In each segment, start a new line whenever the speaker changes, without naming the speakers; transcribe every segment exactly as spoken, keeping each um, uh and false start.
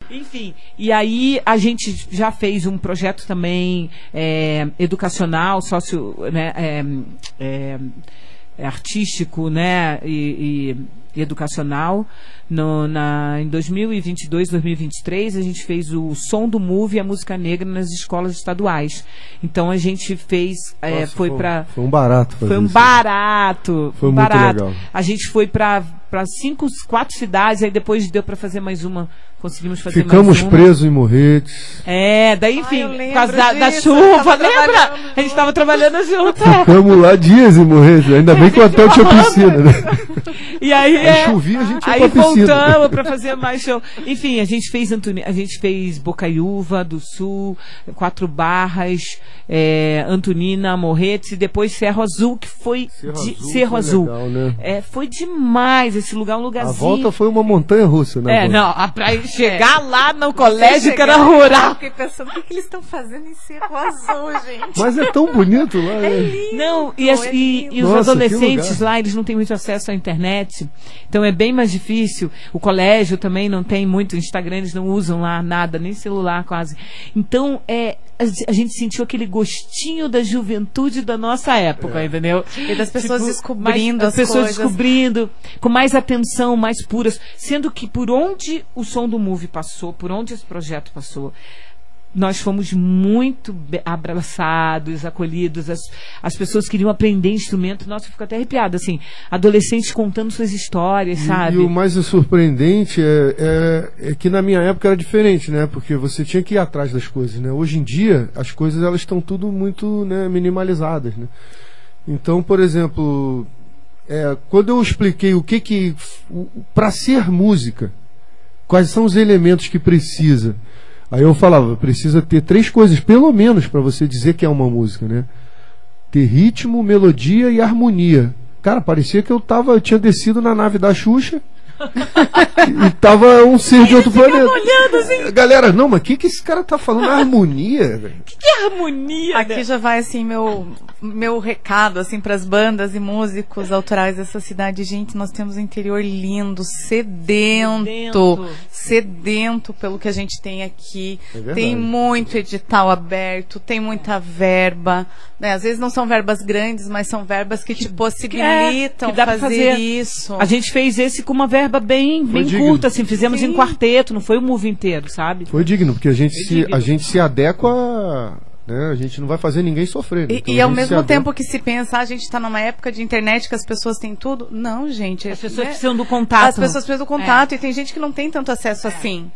Enfim, e aí a gente já fez um projeto também é, educacional, sócio, né, é, é, é artístico, né, e, e educacional. No, na, em dois mil e vinte e dois, dois mil e vinte e três, a gente fez o Som do Move e a Música Negra nas escolas estaduais. Então a gente fez, é,
Nossa,
foi
foi,
para
foi um barato fazer
foi um
isso.
barato,
Foi
um
muito
barato.
legal.
A gente foi para para cinco, quatro cidades, aí depois deu para fazer mais uma, conseguimos fazer
Ficamos
mais uma.
presos em Morretes.
É, daí enfim,
Ai, eu
por causa da, da
disso,
chuva,
eu tava
lembra? A gente estava trabalhando junto.
Ficamos lá dias em Morretes, ainda bem que o hotel tinha piscina, né?
E aí,
Aí
é,
chovia, a gente ia
aí
pra piscina.
voltamos para fazer mais show. Enfim, a gente fez Antoni, a gente fez Bocaiúva do Sul, Quatro Barras, é, Antonina, Morretes e depois Cerro Azul, que foi
Cerro
de,
Azul
Cerro
foi
Azul.
legal, né?
É, foi demais esse lugar, um
A
lugarzinho.
volta foi uma montanha russa, né?
É,
volta?
não, a- pra chegar lá no colégio que era
Chegar, Eu
rural.
fiquei pensando, o que, que eles estão fazendo em Cerro Azul, gente?
Mas é tão bonito lá, né?
Não, e, as-
é
e-
lindo.
e os
Nossa, que
adolescentes
lugar.
lá, eles não têm muito acesso à internet, então é bem mais difícil. O colégio também não tem muito Instagram, eles não usam lá nada, nem celular quase. Então, é, a, a gente sentiu aquele gostinho da juventude da nossa época, entendeu?
E das pessoas descobrindo
mais,
as
pessoas
coisas.
descobrindo, com mais atenção, mais puras, sendo que por onde o Som do Move passou, por onde esse projeto passou, nós fomos muito be- abraçados, acolhidos, as, as pessoas queriam aprender instrumento. Nossa, eu fico até arrepiada, assim, adolescentes contando suas histórias,
E,
sabe?
e o mais surpreendente é, é, é que na minha época era diferente, né? Porque você tinha que ir atrás das coisas, né? Hoje em dia, as coisas elas estão tudo muito, né, minimalizadas, né? Então, por exemplo, é, quando eu expliquei o que que... Para ser música, quais são os elementos que precisa... Aí eu falava, precisa ter três coisas, pelo menos, para você dizer que é uma música, né? Ter ritmo, melodia e harmonia. Cara, parecia que eu tava, eu tinha descido na nave da Xuxa e tava um ser de outro planeta.
olhando assim.
Galera, não, mas o que, que esse cara tá falando? Harmonia, velho.
Que harmonia,
Aqui
né?
já vai assim meu meu recado assim para as bandas e músicos autorais dessa cidade. Gente, nós temos um interior lindo, sedento,
Sedento.
sedento pelo que a gente tem aqui.
É verdade.
Tem muito edital aberto, tem muita verba, né? Às vezes não são verbas grandes, mas são verbas que te possibilitam
que dá pra
fazer,
fazer.
isso.
A gente fez esse com uma verba bem, bem
digno.
curta, assim, fizemos
Sim.
em quarteto, não foi o move inteiro, sabe?
Foi digno, porque a gente,
Foi
se,
digno.
a gente se adequa, né? A gente não vai fazer ninguém sofrer.
E,
Então
e
a
ao
gente se
mesmo
adequa.
tempo que se pensa, "Ah, a gente está numa época de internet que as pessoas têm tudo. Não, gente.
As
é-
pessoas
né?
precisam do contato.
As pessoas precisam do contato e tem gente que não tem tanto acesso assim.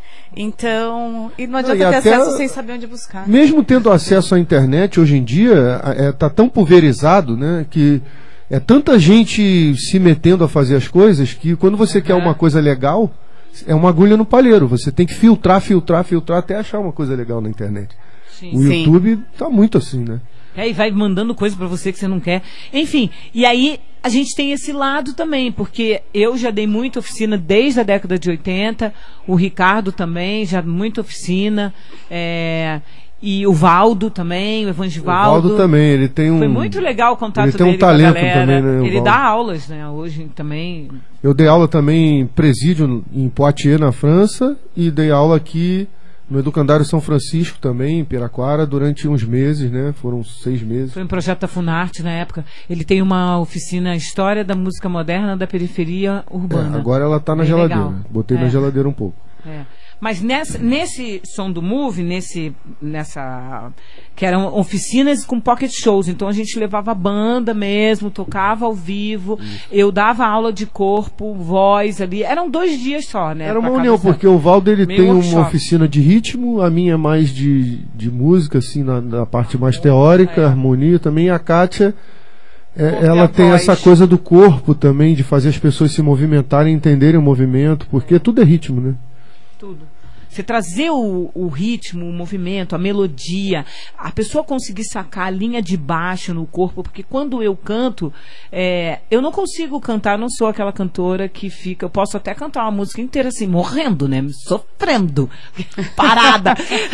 Então, e não adianta
e
ter
até-
acesso sem saber onde buscar.
Mesmo tendo acesso à internet, hoje em dia, está tão pulverizado, né, que é tanta gente se metendo a fazer as coisas que quando você quer uma coisa legal, é uma agulha no palheiro. Você tem que filtrar, filtrar, filtrar até achar uma coisa legal na internet.
Sim.
O
Sim.
YouTube tá muito assim, né?
É, e vai mandando coisa pra você que você não quer. Enfim, e aí a gente tem esse lado também, porque eu já dei muita oficina desde a década de oitenta, o Ricardo também, já muita oficina, é, e o Valdo também, o
O
Evangivaldo.
Valdo também, ele tem um...
Foi muito legal o contato
ele tem um
dele com a
talento
galera.
também, né, o
Ele
Valdo.
dá aulas, né, hoje também.
Eu dei aula também em presídio em Poitiers, na França, e dei aula aqui no Educandário São Francisco também, em Piraquara, durante uns meses, né? Foram seis meses.
Foi um projeto da Funarte na época. Ele tem uma oficina História da Música Moderna da Periferia Urbana.
É, agora ela tá na
Bem
geladeira.
legal.
Botei
É.
na geladeira um pouco.
É. Mas nessa, nesse som do Move, nesse, nessa, que eram oficinas com pocket shows, então a gente levava a banda mesmo, tocava ao vivo, eu dava aula de corpo, voz ali, eram dois dias só, né?
Era uma
pra
união,
cada-
porque o Valdo ele
Meio
tem
workshop.
uma oficina de ritmo, a minha é mais de, de música, assim, na, na parte mais teórica,
é.
harmonia também, e a Kátia, é,
Corpo e
ela
a
tem
voz.
essa coisa do corpo também, de fazer as pessoas se movimentarem, entenderem o movimento, porque tudo é ritmo, né?
Tudo. Você trazer o, o ritmo, o movimento, a melodia, a pessoa conseguir sacar a linha de baixo no corpo, porque quando eu canto, é, eu não consigo cantar, eu não sou aquela cantora que fica, eu posso até cantar uma música inteira assim, morrendo, né, sofrendo, parada,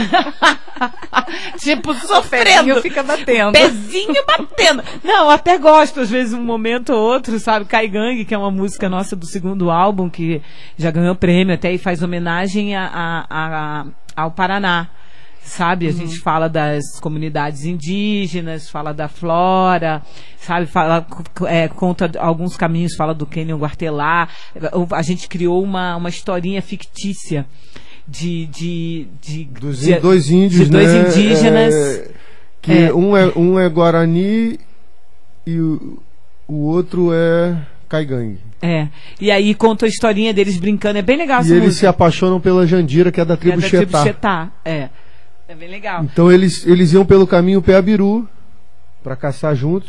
tipo, sofrendo,
pezinho fica batendo.
pezinho batendo, não, até gosto às vezes um momento ou outro, sabe, Caigangue, que é uma música nossa do segundo álbum, que já ganhou prêmio até e faz homenagem a, a a, a, ao Paraná. Sabe, a uhum. gente fala das comunidades indígenas, fala da flora, sabe, fala, é, conta alguns caminhos, fala do Cânion Guartelá. A gente criou uma, uma historinha fictícia de, de, de,
Dos
de
dois índios,
de dois
né?
indígenas.
É, que
é.
Um, é, um é Guarani e o, o outro é Caigangue.
É, e aí conta a historinha deles brincando, é bem legal essa
E eles
música.
se apaixonam pela Jandira, que é da tribo
é da tribo
Xetá.
Xetá, é. É bem legal.
Então eles, eles iam pelo caminho Peabiru para caçar juntos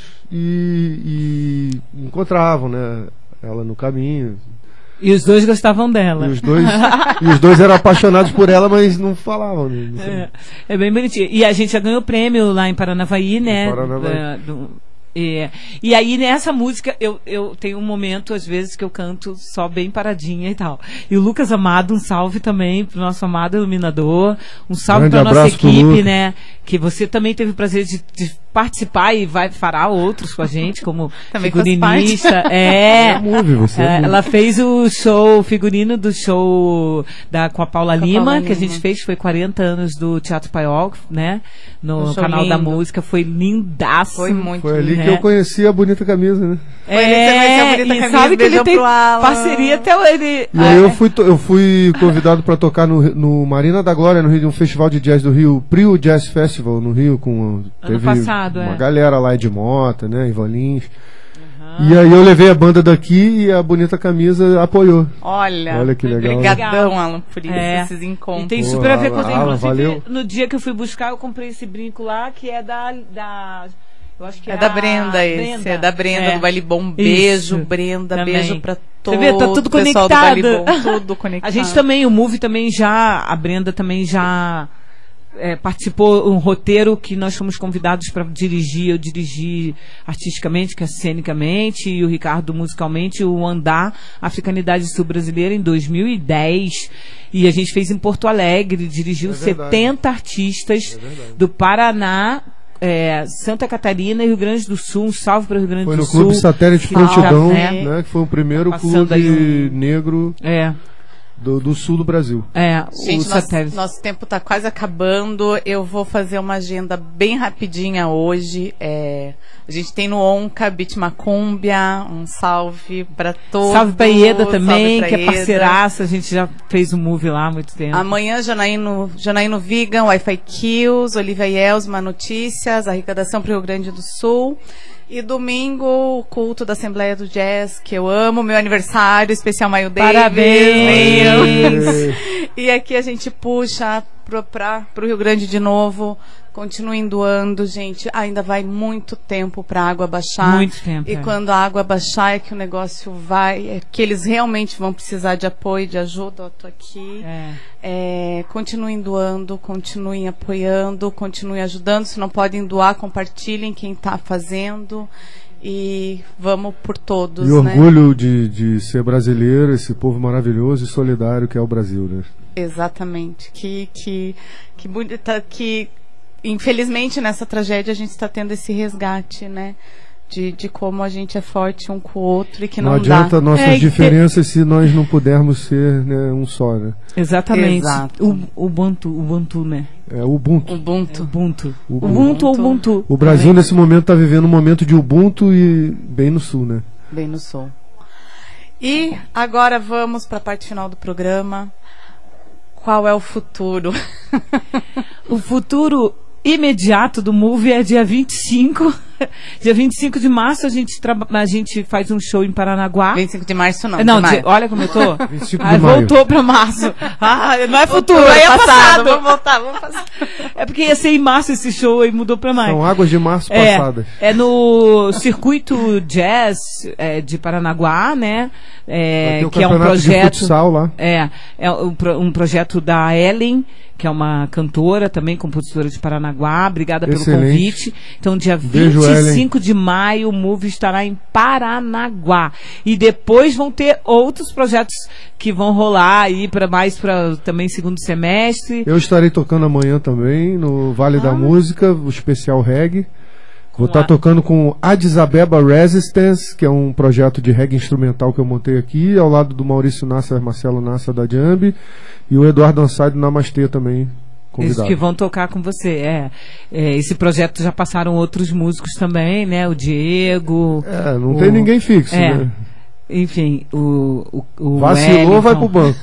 e, e encontravam, né, ela no caminho.
E os dois gostavam dela.
E os dois, e os dois eram apaixonados por ela, mas não falavam. Né? Não
é, é bem bonitinho. E a gente já ganhou prêmio lá em Paranavaí, né?
Em Paranavaí.
Da, do, é. E aí nessa música eu, eu tenho um momento às vezes que eu canto só bem paradinha e tal. E o Lucas Amado, um salve também pro nosso amado iluminador, um salve para nossa equipe, né? Que você também teve o prazer de, de participar e vai fará outros com a gente como
também
figurinista. É,
é movie, você é
ela fez o show, o figurino do show da, com a Paula com Lima, a Paula que Lima. A gente fez, foi quarenta anos do Teatro Paiol, né? No um canal lindo. Da música, foi lindaço.
Foi muito
Foi ali
lindo.
que eu conheci a Bonita Camisa, né?
É, é a Bonita Camisa, sabe que ele tem parceria até ele.
E aí eu fui, eu fui convidado para tocar no, no Marina da Glória, no Rio, de um festival de jazz do Rio, Prio Jazz Festival no Rio, com
ano passado,
uma
é.
galera lá de Mota, né, Ivan Lins. Uhum. E aí eu levei a banda daqui e a Bonita Camisa apoiou.
Olha,
Olha que legal.
Obrigadão, Alan, por isso,
é.
esses encontros.
E tem super a ver com
Alan, Alan, valeu.
No dia que eu fui buscar, eu comprei esse brinco lá, que é da... da eu acho que
é,
é
da Brenda esse,
Brenda.
é da Brenda,
é.
do Baile Bom. Beijo,
Isso.
Brenda,
também.
Beijo pra todos.
Você vê, tá tudo conectado.
Baile Bom, tudo conectado.
A gente também, o Move também já, a Brenda também já... É, participou um roteiro que nós fomos convidados para dirigir. Eu dirigi artisticamente, que é cenicamente, e o Ricardo musicalmente, o Andar, Africanidade Sul-Brasileira, em dois mil e dez. E a gente fez em Porto Alegre, dirigiu é setenta artistas é do Paraná, é, Santa Catarina e Rio Grande do Sul. Um salve para o Rio Grande
foi
do
Sul.
Sul.
Foi no Clube Satélite Prontidão,
é.
né, que foi o primeiro
tá
clube
um...
negro.
É.
Do, do sul do Brasil.
É,
gente,
o
nosso,
satélite.
Nosso tempo está quase acabando. Eu vou fazer uma agenda bem rapidinha hoje. É, a gente tem no Onca, Beat Macúmbia. Um salve para todos.
Salve para Ieda também,
pra
que
Ieda.
é parceiraça. A gente já fez um move lá há muito tempo.
Amanhã, Janaíno, Janaíno Vigan, Wi-Fi Kills, Olivia Yelsma Notícias, arrecadação para o Rio Grande do Sul. E domingo, o culto da Assembleia do Jazz, que eu amo, meu aniversário, especial Maio Davis.
Parabéns!
E aqui a gente puxa para o Rio Grande de novo. Continuem doando, gente. Ainda vai muito tempo para a água baixar.
Muito tempo.
E
é.
quando a água baixar é que o negócio vai, é que eles realmente vão precisar de apoio, de ajuda. Eu tô aqui.
É.
É, continuem doando, continuem apoiando, continuem ajudando. Se não podem doar, compartilhem quem está fazendo. E vamos por todos.
E orgulho, né, de, de ser brasileiro, esse povo maravilhoso e solidário que é o Brasil, né?
Exatamente. Que, que, que, que, que infelizmente nessa tragédia a gente está tendo esse resgate, né? De, de como a gente é forte um com o outro e que não,
não adianta
dá.
nossas
é,
diferenças te... se nós não pudermos ser, né, um só, né?
Exatamente.
Exato.
O Ubuntu, Ubuntu, né?
É Ubuntu.
Ubuntu.
É, Ubuntu.
Ubuntu.
Ubuntu ou Ubuntu.
O Brasil também, nesse momento está vivendo um momento de Ubuntu e bem no sul, né?
Bem no sul. E agora vamos para a parte final do programa. Qual é o futuro?
O futuro imediato do Move é dia vinte e cinco. Dia vinte e cinco de março a gente, a gente faz um show em Paranaguá.
vinte e cinco de março não,
Não,
de maio.
De, olha como eu tô.
vinte e cinco
ah,
de maio.
voltou pra março. Ah, não é futuro,
Futuro,
aí é
passado.
passado.
Vamos voltar, vamos passar.
É porque ia ser em março esse show e mudou pra maio.
São águas de março
é,
passadas.
É no Circuito Jazz é, de Paranaguá, né? É,
um
que é um projeto.
De futsal lá.
É, é um, um projeto da Ellen, que é uma cantora, também compositora de Paranaguá. Obrigada
Excelente.
pelo convite. Então, dia
Beijo,
vinte e cinco
Ellen.
de maio, o Move estará em Paranaguá. E depois vão ter outros projetos que vão rolar aí para mais para também segundo semestre.
Eu estarei tocando amanhã também no Vale ah. da Música, o especial reggae, Vou estar tá tocando com Addis Abeba Resistance, que é um projeto de reggae instrumental que eu montei aqui, ao lado do Maurício Nassa, Marcelo Nassa da Jambi, e o Eduardo Ansari do Namastê também. Convidado.
Eles que vão tocar com você, é. é. Esse projeto já passaram outros músicos também, né? O Diego.
É, não
o...
tem ninguém fixo,
é.
né?
Enfim, o, o, o
vacilou,
Wellington.
vai pro banco.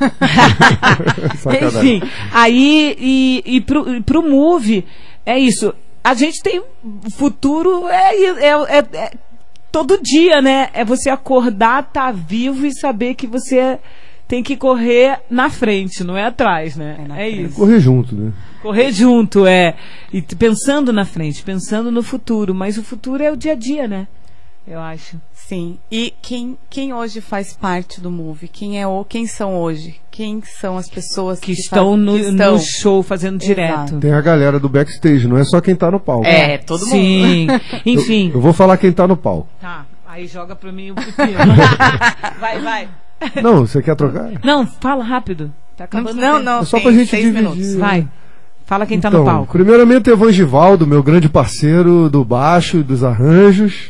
Enfim, aí e, e, pro, e pro Move, é isso. A gente tem futuro, é, é, é, é todo dia, né? É você acordar, tá vivo e saber que você tem que correr na frente, não é atrás, né? É, é isso.
Correr junto, né?
Correr junto, é. E pensando na frente, pensando no futuro. Mas o futuro é o dia a dia, né? Eu acho.
Sim. E quem, quem hoje faz parte do Move? Quem é o, quem são hoje? Quem são as pessoas que,
que, estão,
faz,
no,
que estão
no show fazendo direto?
Exato.
Tem a galera do backstage, não é só quem tá no palco.
É, todo mundo.
Sim. Enfim.
Eu, eu vou falar quem tá no palco.
Tá. Aí joga pra mim o pepino. Vai, vai.
Não, você quer trocar?
Não, fala rápido. Tá acabando.
Não, não.
É só pra gente dividir.
Minutos.
Vai. Fala quem tá
então,
no palco.
Primeiramente, Evangivaldo, meu grande parceiro do baixo e dos arranjos.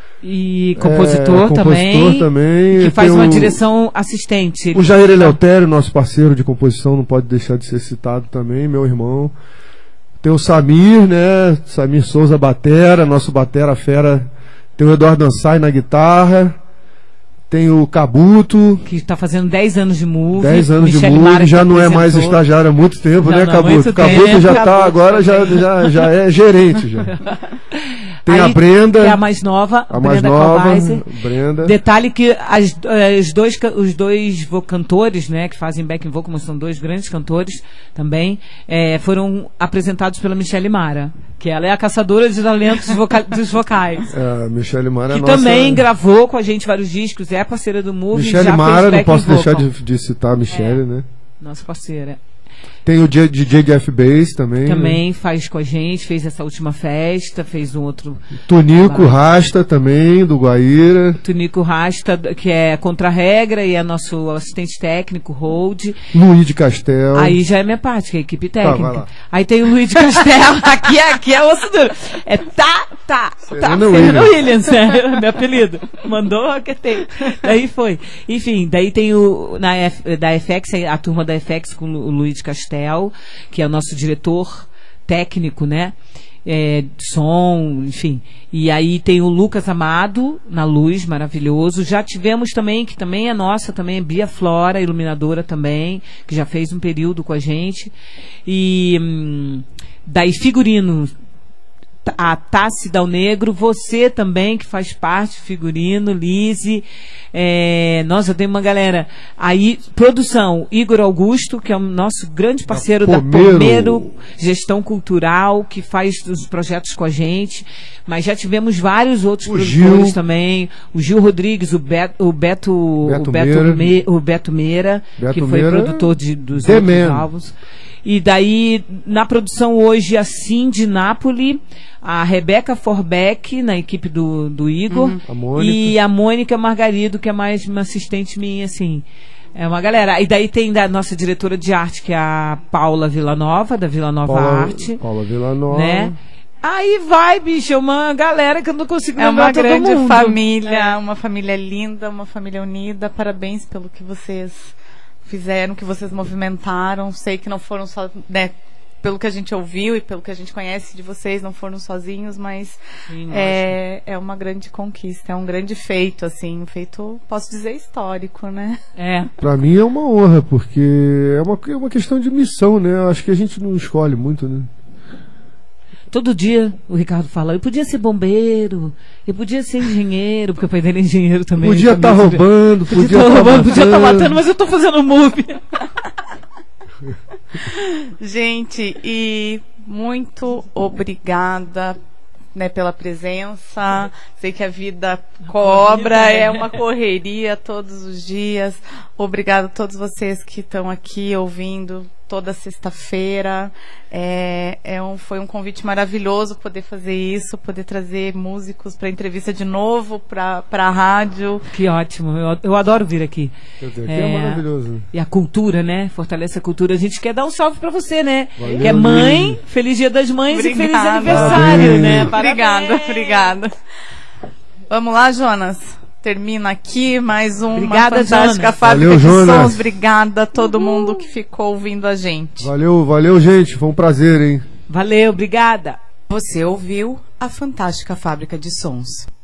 E compositor,
é,
também,
compositor também.
que faz uma
o,
direção assistente.
O Jair Eleutério, nosso parceiro de composição, não pode deixar de ser citado também, meu irmão. Tem o Samir, né? Samir Souza batera, nosso batera fera. Tem o Eduardo Ansai na guitarra. Tem o Cabuto.
Que está fazendo dez anos de Move.
dez anos
Michele
de Move, já não é mais
apresentou.
estagiário há muito tempo,
Já
né,
não,
Cabuto?
muito
Cabuto
tempo.
já está
Cabuto
agora, já,
também.
já, já é gerente. Já. Tem
Aí,
a Brenda.
Que é a mais nova.
A mais
Brenda
nova,
Kalbaiser.
Brenda.
Detalhe que as, eh, os dois, ca- os dois vo- cantores, né, que fazem back vocal, mas são dois grandes cantores também, eh, foram apresentados pela Michele Mara, que ela é a caçadora de talentos voca- dos vocais.
É, a Michele Mara
Que
é nossa...
também gravou com a gente vários discos, é parceira do Move.
Michele
já
Mara,
fez
não
back
posso deixar
vocal.
de, de citar a Michele,
É.
né?
Nossa parceira.
Tem o D J Jeff Bass também.
Também faz com a gente, fez essa última festa, fez um outro.
Tonico
Vai.
Rasta também, do Guaíra.
Tunico Rasta, que é contra-regra e é nosso assistente técnico, Hold.
Luiz de Castel.
Aí já é minha parte, que é a equipe
vai
técnica.
lá.
Aí tem o Luiz de Castelo, aqui, é- aqui é osso duro. É tá, tá, tá.
Serena
Serena
Williams.
Williams, é meu apelido. Mandou, acertei. Daí foi. Enfim, daí tem o, na F, da F X, a turma da F X com o Luiz de Castel, que é o nosso diretor técnico, né? É, som, enfim. E aí tem o Lucas Amado na luz, maravilhoso. Já tivemos também, que também é nossa, também é Bia Flora, iluminadora também, que já fez um período com a gente. E hum, daí figurino, a Tassi Dal Negro, você também que faz parte, figurino, Lise, é, nossa, tem uma galera aí, produção, Igor Augusto, que é o nosso grande parceiro da
Pomero.
Pomero Gestão Cultural, que faz os projetos com a gente, mas já tivemos vários outros
O
produtores
Gil.
também, o Gil Rodrigues, o Beto, o Beto,
Beto
o Beto,
Meira.
Me- o Beto Meira,
Beto
que foi
Meira,
produtor de, dos
The
outros
Man.
álbuns. E daí, na produção hoje, a Cindy Napoli, a Rebeca Forbeck, na equipe do, do Igor,
A Mônica.
e a Mônica Margarido, que é mais uma assistente minha, assim. É uma galera. E daí tem da nossa diretora de arte, que é a Paula Villanova, da Villanova
Paula,
Arte.
Paula Villanova.
Né? Aí vai, bicho, é uma galera que eu não consigo
É
lembrar
uma
todo
grande
mundo.
família,
É.
uma família linda, uma família unida. Parabéns pelo que vocês fizeram, que vocês movimentaram. Sei que não foram só, né, pelo que a gente ouviu e pelo que a gente conhece de vocês, não foram sozinhos, mas
Sim,
é, é uma grande conquista, é um grande feito, assim, um feito, posso dizer, histórico, né?
É.
Pra mim é uma honra, porque é uma, é uma questão de missão, né? Eu acho que a gente não escolhe muito, né?
Todo dia o Ricardo fala, eu podia ser bombeiro, eu podia ser engenheiro, porque o pai dele é engenheiro também.
Podia estar
também.
roubando,
Podia
podia
estar
estar
roubando, podia estar
matando.
matando, mas eu tô fazendo move.
Gente, e muito obrigada, né, pela presença. Sei que a vida cobra,
corrida, né?
é uma correria todos os dias. Obrigada a todos vocês que estão aqui ouvindo, toda sexta-feira. É, é um, foi um convite maravilhoso poder fazer isso, poder trazer músicos para entrevista de novo, para a rádio.
Que ótimo, eu, eu adoro vir aqui.
Quer dizer, aqui é, é maravilhoso.
E a cultura, né? Fortalece a cultura. A gente quer dar um salve para você, né?
Valeu,
que é mãe, feliz Dia das Mães
Obrigada.
e feliz aniversário,
Parabéns.
né?
Obrigada,
Parabéns.
obrigada. Vamos lá, Jonas. Termina aqui mais uma
Obrigada,
fantástica
Jonas.
fábrica
Valeu,
de
Jonas.
sons. Obrigada a todo mundo que ficou ouvindo a gente.
Valeu, valeu, gente. Foi um prazer, hein?
Valeu, obrigada.
Você ouviu a Fantástica Fábrica de Sons.